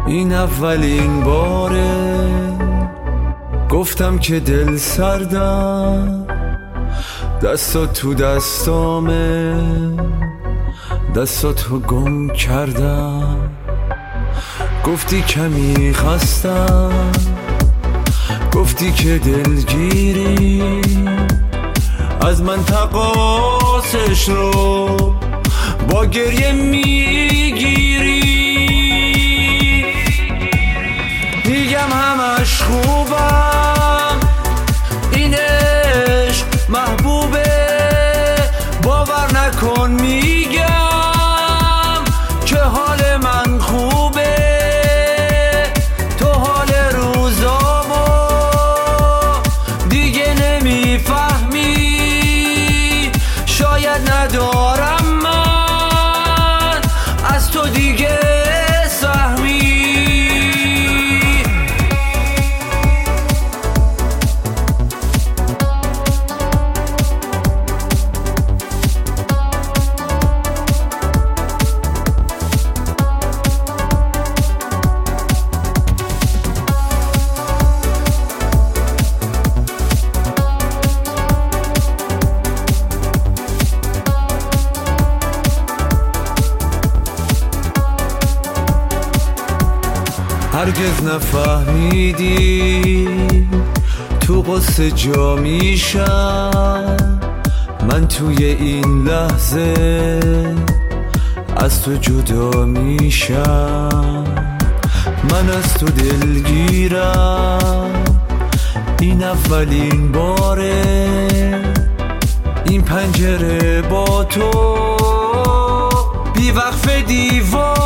این اولین باره گفتم که دل سردم، دستات تو دستامه، دستاتو گم کردم. گفتی کمی خستم، گفتی که دلگیری، از من تقاصش رو با گریه میگیری. میگم همش خوبم، این عشق محبوبه، باور نکن میگم که حال من خوبه. تو حال روزامو دیگه نمیفهمی، شاید ندارم من از تو دیگه سهمی. هرگز نفهمیدی تو قصه جا میشم، من توی این لحظه از تو جدا میشم. من از تو دلگیرم، این اولین باره این پنجره با تو بی وقف دیوار